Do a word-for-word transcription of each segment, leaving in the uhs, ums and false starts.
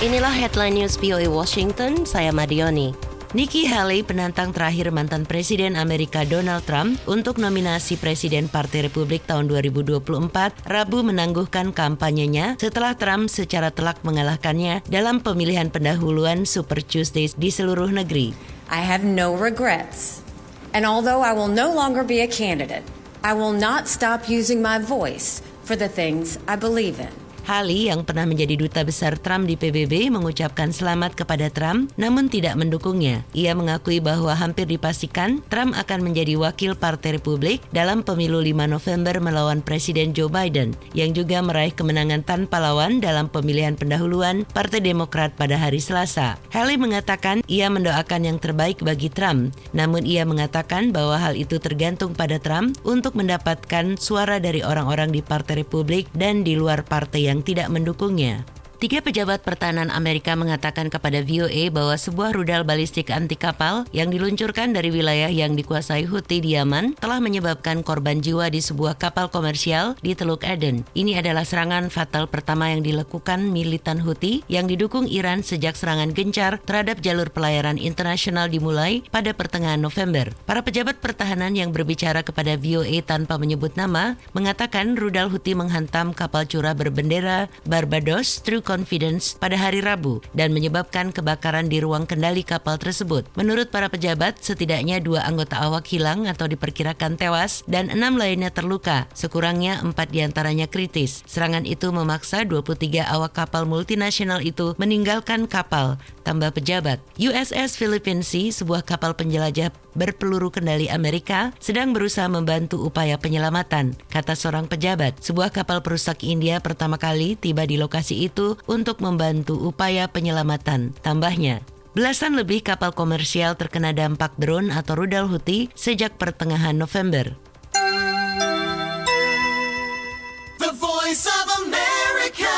Inilah Headline News V O A Washington, saya Madioni. Nikki Haley, penantang terakhir mantan Presiden Amerika Donald Trump untuk nominasi Presiden Partai Republik tahun dua ribu dua puluh empat, Rabu menangguhkan kampanyenya setelah Trump secara telak mengalahkannya dalam pemilihan pendahuluan Super Tuesday di seluruh negeri. I have no regrets. And although I will no longer be a candidate, I will not stop using my voice for the things I believe in. Haley yang pernah menjadi duta besar Trump di P B B mengucapkan selamat kepada Trump namun tidak mendukungnya. Ia mengakui bahwa hampir dipastikan Trump akan menjadi wakil Partai Republik dalam pemilu lima November melawan Presiden Joe Biden yang juga meraih kemenangan tanpa lawan dalam pemilihan pendahuluan Partai Demokrat pada hari Selasa. Haley mengatakan ia mendoakan yang terbaik bagi Trump, namun ia mengatakan bahwa hal itu tergantung pada Trump untuk mendapatkan suara dari orang-orang di Partai Republik dan di luar partai yang yang tidak mendukungnya. Tiga pejabat pertahanan Amerika mengatakan kepada V O A bahwa sebuah rudal balistik anti kapal yang diluncurkan dari wilayah yang dikuasai Houthi di Yaman telah menyebabkan korban jiwa di sebuah kapal komersial di Teluk Aden. Ini adalah serangan fatal pertama yang dilakukan militan Houthi yang didukung Iran sejak serangan gencar terhadap jalur pelayaran internasional dimulai pada pertengahan November. Para pejabat pertahanan yang berbicara kepada V O A tanpa menyebut nama mengatakan rudal Houthi menghantam kapal curah berbendera Barbados True Confidence pada hari Rabu dan menyebabkan kebakaran di ruang kendali kapal tersebut. Menurut para pejabat, setidaknya dua anggota awak hilang atau diperkirakan tewas dan enam lainnya terluka, sekurangnya empat diantaranya kritis. Serangan itu memaksa dua puluh tiga awak kapal multinasional itu meninggalkan kapal, tambah pejabat. U S S Philippine Sea, sebuah kapal penjelajah berpeluru kendali Amerika, sedang berusaha membantu upaya penyelamatan, kata seorang pejabat. Sebuah kapal perusak India pertama kali tiba di lokasi itu untuk membantu upaya penyelamatan, tambahnya. Belasan lebih kapal komersial terkena dampak drone atau rudal Houthi sejak pertengahan November. The Voice of America,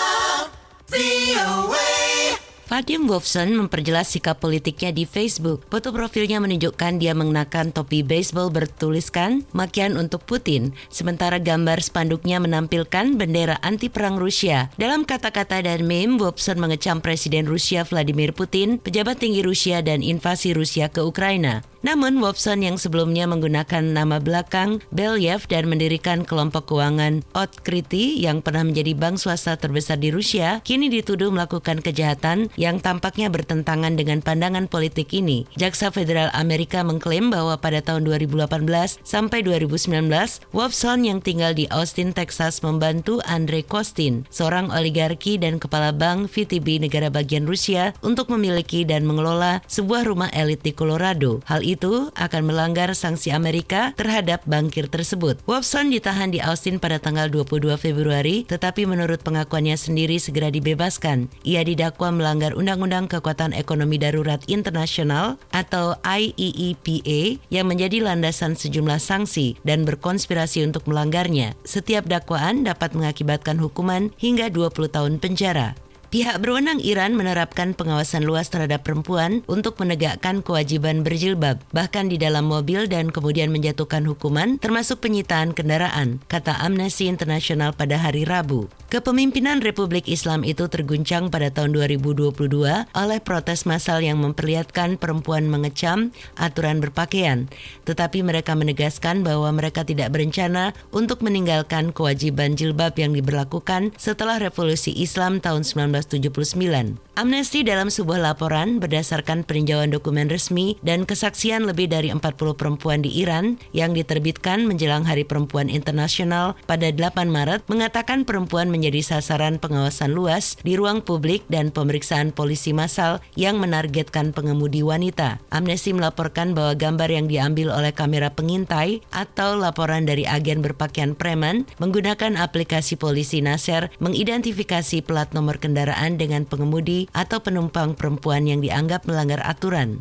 V O A. Vadim Wolfson memperjelas sikap politiknya di Facebook. Foto profilnya menunjukkan dia mengenakan topi baseball bertuliskan "Makian untuk Putin", sementara gambar spanduknya menampilkan bendera anti perang Rusia. Dalam kata-kata dan meme, Wolfson mengecam Presiden Rusia Vladimir Putin, pejabat tinggi Rusia dan invasi Rusia ke Ukraina. Namun, Wolfson yang sebelumnya menggunakan nama belakang Belyaev dan mendirikan kelompok keuangan Otkrity yang pernah menjadi bank swasta terbesar di Rusia, kini dituduh melakukan kejahatan yang tampaknya bertentangan dengan pandangan politik ini. Jaksa Federal Amerika mengklaim bahwa pada tahun dua ribu delapan belas sampai dua ribu sembilan belas, Wolfson yang tinggal di Austin, Texas membantu Andrei Kostin, seorang oligarki dan kepala bank V T B negara bagian Rusia, untuk memiliki dan mengelola sebuah rumah elit di Colorado. Hal itu akan melanggar sanksi Amerika terhadap bankir tersebut. Wolfson ditahan di Austin pada tanggal dua puluh dua Februari, tetapi menurut pengakuannya sendiri segera dibebaskan. Ia didakwa melanggar Undang-Undang Kekuatan Ekonomi Darurat Internasional atau I E E P A yang menjadi landasan sejumlah sanksi dan berkonspirasi untuk melanggarnya. Setiap dakwaan dapat mengakibatkan hukuman hingga dua puluh tahun penjara. Pihak berwenang Iran menerapkan pengawasan luas terhadap perempuan untuk menegakkan kewajiban berjilbab, bahkan di dalam mobil dan kemudian menjatuhkan hukuman termasuk penyitaan kendaraan, kata Amnesty International pada hari Rabu. Kepemimpinan Republik Islam itu terguncang pada tahun dua ribu dua puluh dua oleh protes massal yang memperlihatkan perempuan mengecam aturan berpakaian, tetapi mereka menegaskan bahwa mereka tidak berencana untuk meninggalkan kewajiban jilbab yang diberlakukan setelah revolusi Islam tahun sembilan belas tujuh puluh sembilan. Amnesty dalam sebuah laporan berdasarkan peninjauan dokumen resmi dan kesaksian lebih dari empat puluh perempuan di Iran yang diterbitkan menjelang Hari Perempuan Internasional pada delapan Maret mengatakan perempuan menjadi sasaran pengawasan luas di ruang publik dan pemeriksaan polisi massal yang menargetkan pengemudi wanita. Amnesty melaporkan bahwa gambar yang diambil oleh kamera pengintai atau laporan dari agen berpakaian preman menggunakan aplikasi polisi Nasser mengidentifikasi plat nomor kendaraan dengan pengemudi atau penumpang perempuan yang dianggap melanggar aturan.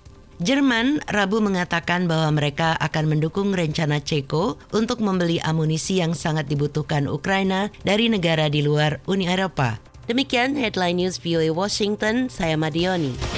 Jerman Rabu mengatakan bahwa mereka akan mendukung rencana Ceko untuk membeli amunisi yang sangat dibutuhkan Ukraina dari negara di luar Uni Eropa. Demikian Headline News V O A Washington, saya Madioni.